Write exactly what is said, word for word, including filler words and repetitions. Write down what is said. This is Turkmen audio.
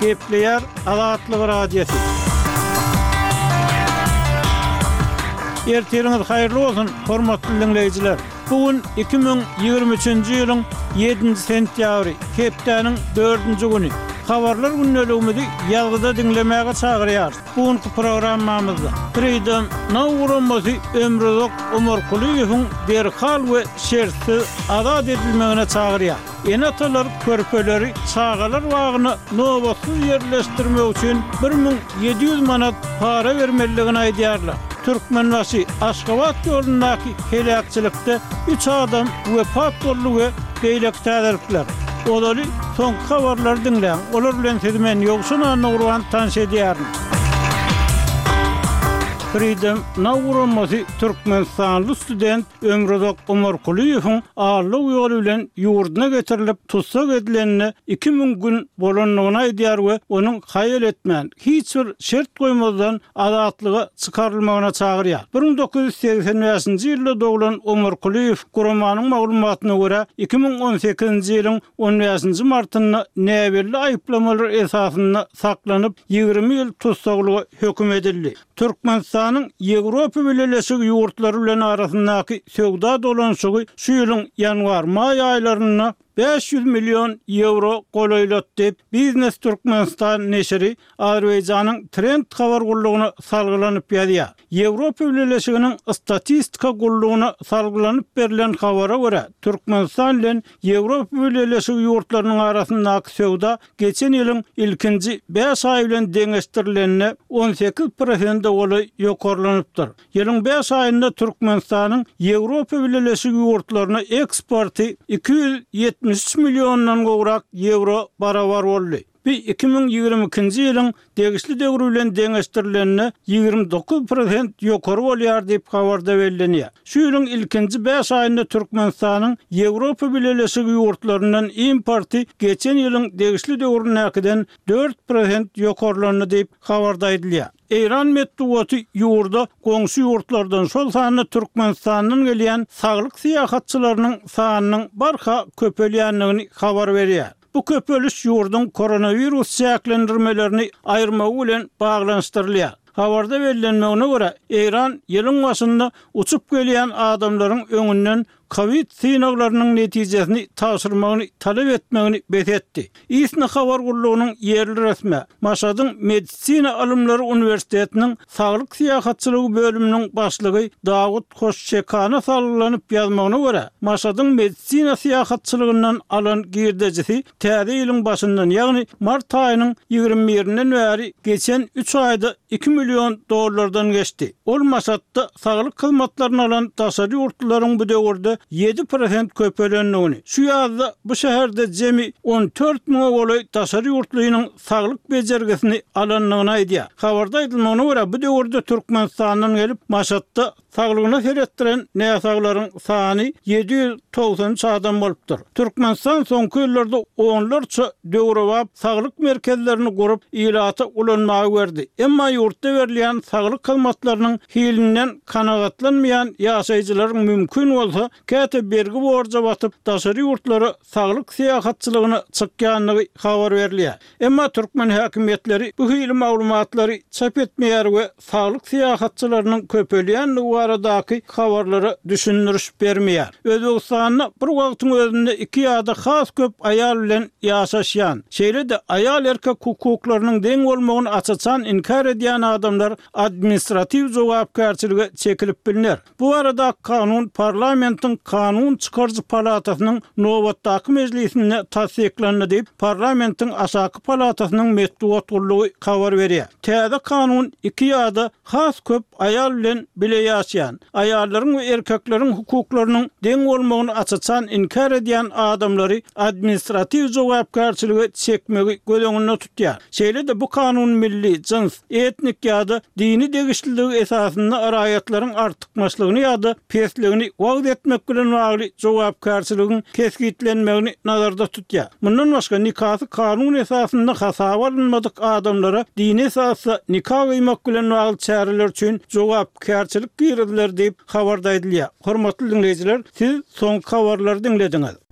Gepleyer Azatlyk Radiosu. Ertiriniz hayırlı olsun, hormatly dinleyijiler. Bugün iki bin ýygrimi üçinji ýylyň ýedinji sentýabry, hepdeniň dördünji güni. Habarlar günneligimizi ýalgyda dinlemäge çagyrýar. Bugünkü programmamyzda Freedom Nawuramyzy Ömrüzok Umurkulyýewiň derhal we şertsiz azat edilmegine çagyrýar. Enatalar körpeleri çağalar wagtyny nobatsız ýerleşdirmek üçin bir miň ýedi ýüz manat para bermeligini aýdýarlar. Türkmenbaşy Aşgabat ýolundaky helakçylykda üç adam wepat boldy we beýlek täderipler. Olary soň habarlar dinleň. Olar bilen siz men ýokşuna nurwan tanış edýärin. Freedom Nawuramyzy Türkmenstanly student Ömrüzok Umurkulyýewiň ağırlyk ýoly bilen ýurduna getirilip tutsak edilenine iki min gün bolanlygyny aýdýar we onuň haýal etmän hiç bir şert goýmazdan azatlyga çykarylmagyna çagyrýar. bir miň dokuz ýüz seksen beşinji ýylda doglan Umurkulyýew Guramanyň maglumatyna görä iki min on sekizinji ýylyň on beşinji martyna näbirli aýyplamalar esasynda saklanyp ýygrimi ýyl tutsaklyga höküm edildi. Türkmenistanyň Ýewropa Birleşigi ýurtlary bilen arasyndaky söwda dolanşygy şu ýylyň ýanwar-may aýlaryna beş ýüz milyon euro golaýlatdy. Business Türkmenistan neşri Azerbaýjanyň Trend habar gullugyna salgylanyp ýazýar. Ýewropa Birleşiginiň statistika gullugyna salgylanyp berilen habara görä Türkmenistan bilen Ýewropa Birleşigi ýurtlarynyň arasyndaky söwda geçen ýylyň ilkinji beş aý bilen deňeşdirilenine on sekiz prosent goly ýokarlanypdyr. Ýylyň beş aýynda Türkmenistanyň Ýewropa Birleşigi ýurtlaryna eksporty iki ýüz ýetmiş üç milyondan gowrak euro barabar boldy. Bir iki min ýygrimi ikinji ýylyň degişli döwrü bilen deňeşdirilenine ýygrimi dokuz prosent ýokary bolýar diýip habarda berilýär. Şu ýylyň ilkinji beş aýynda Türkmenistanyň Ýewropa Birleşigi ýurtlaryndan importy geçen ýylyň degişli döwrünäkiden dört prosent ýokarlanyp diýip habarda aýdylýar. İran metbuaty ýurda goňşy ýurtlardan şol sany Türkmenistanyň gelýän saglyk syýahatçylarynyň sanynyň barha köpelýänligini habar berýär. Bu köpeliş ýurdun koronavirus çäklendirmelerini aýyrmagy bilen baglanşdyrylýar. Habarda belirlenmegine görä İran ýylyň başynda uçup gelýän adamlaryň öňünden Covid synaglarynyň netijesini taşyrmagyny talep etmegini betetdi. Isna habar gullugynyň ýerli resmi Maşadyň Medisina Alymlary Uniwersitetiniň saglyk syýahatçylygy bölüminiň başlygy Dawud Hoşçekana salgylanyp ýazmagyna görä Maşadyň medisina syýahatçylygyndan alan girdejisi täze ýylyň başyndan ýagny mart aýynyň ýygrimi birinden bäri geçen üç aýda iki milyon dollardan geçdi. Ol Maşatda saglyk hyzmatlaryny alan daşary ýurtlaryň bu döwürde yedi prosent köpelenligini. Şu ýazda bu şäherde jemi on dört miň goly daşary ýurtlarynyň saglyk bejergisini alanlygyny aýdýar. Habarda aýdylmagyna görä bu döwürde Türkmenistanyň gelip Maşatda saglygyna seretdiren näsaglaryň sany yedi ýüz togsan üç adam bolupdyr. Türkmenistan soňky ýyllarda onlarça döwrewap saglyk merkezlerini gurup ýylaty ulanmagy berdi. Emma ýurtda berilýän saglyk hyzmatlarynyň hilinden kanagatlanmaýan ýaşaýjylaryň mümkin bolsa käte bergi borja batyp daşary ýurtlary saglyk syýahatçylygyny çykýanlygy habar berilýär. Emma türkmen häkimetleri bu hili maglumatlary çap etmeýär we saglyk syýahatçylarynyň köpelýänligi baradaky habarlary düşündürüş bermeýär. Özbegistanyň bir wagtyň özünde iki ýa-da has köp aýal bilen ýaşaşýan, şeýle-de aýal erkek hukuklarynyň deň bolmagyny açaçan inkar edýän adamlar administrativ jogapkärçilige çekilip bilinýär. Bu arada kanun parlamentiň kanun çykarjy palatasynyň nowatdaky mejlisinde tasdiklandy diýip parlamentiň aşaky palatasynyň metbuat gullugy habar berýär. Täze kanun iki ýa-da has köp aýal bilen bile ýaşaýan, aýallaryň we erkekleriň hukuklarynyň deň bolmagyny açaçan inkar edýän adamlary administrativ jogapkärçilige çekmegi göleňinde tutýar. Şeýle-de bu kanun milli, jins, etnik ýa-da dini degişliligi esasynda araýatlaryň artykmaçlygyny ýa-da pesligini wagt etmek bilen bagly jogapkärçiligiň keskitlenmegini nazarda tutýar. Mundan başga nikahly kanun esasynda hasaba alynmadyk adamlara dini esasda nikah gıymak bilen bagly çäreler üçin jogapkärçilik girdiler diýip habarda edilýär. Hormatly dinleyijiler, siz soňky habarlary dinlediňiz.